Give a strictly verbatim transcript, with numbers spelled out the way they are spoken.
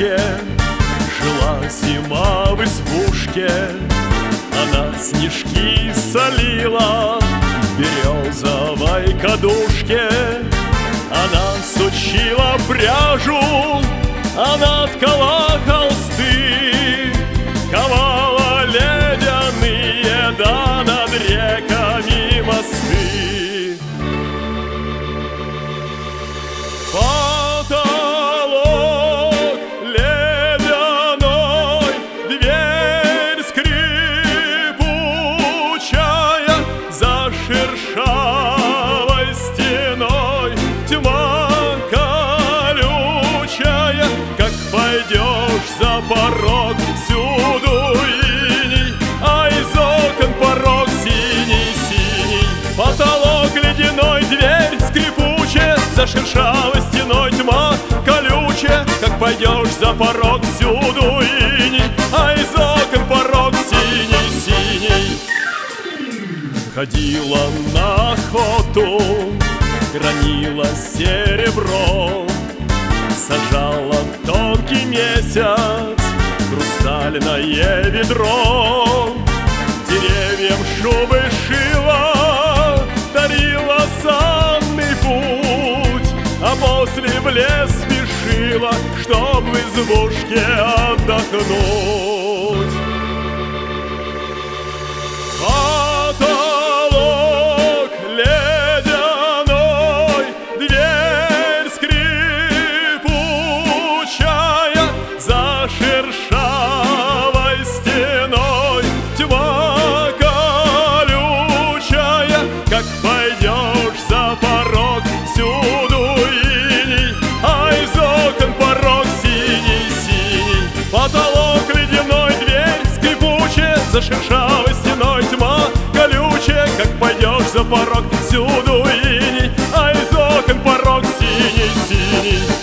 избушке жила зима в избушке. Она снежки солила в березовой кадушке. Она сучила пряжу, она ткала холсты, ковала ледяные, да над реками мосты. Потолок ледяной, дверь скрипучая, за шершавой стеной тьма колючая. Как пойдешь за порог, всюду иней, а из окон порог синий-синий. Потолок ледяной, дверь скрипучая, за шершавой стеной тьма колючая. Как пойдешь за порог, всюду иней, а из окон порог синий-синий. Ходила на охоту, гранила серебром, сажала тонкий месяц хрустальное ведро. Деревьям шубы шила, дарила санный путь, а после в лес спешила, чтоб в избушке отдохнуть. Потолок ледяной, дверь скрипучая, за шершавой стеной тьма колючая. Как пойдешь за порог, всюду иней, а из окон порог синий-синий. Потолок ледяной, дверь скрипучая, за шершавой стеной тьма колючая. Как пойдешь за порог, всюду иней, а из окон порог синий-синий.